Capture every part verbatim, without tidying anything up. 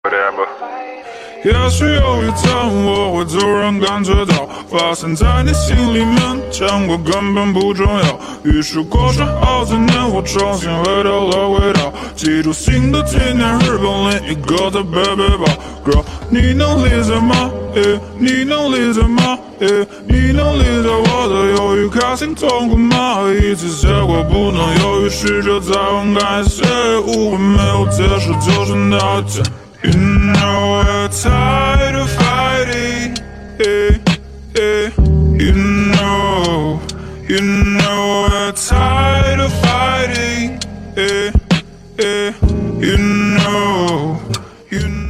whatever。 也许有一天我会突然感觉到，发现在你心里面见过根本不重要。于是过去好几年，我重新回到了轨道，记住新的纪念日本另一个的背背包。Girl， 你能理解吗？欸，你能理解吗？欸，你能理解我的犹豫、开心、痛苦吗？一起写过不能犹豫，试着再勇敢一些，误会没有解释，就是那天。You know we're tired of fighting, eh, eh. You know, you know we're tired of fighting, eh, eh. You know, you know.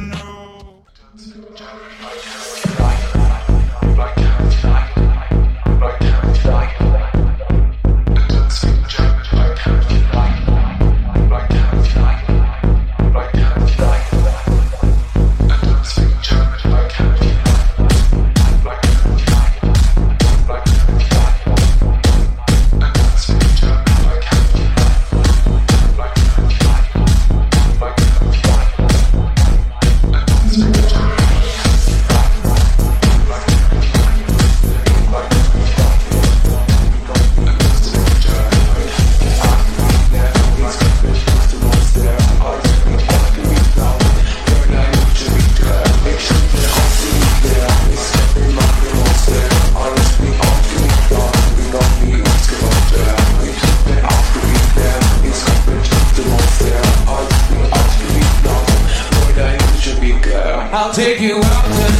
I'll take you out to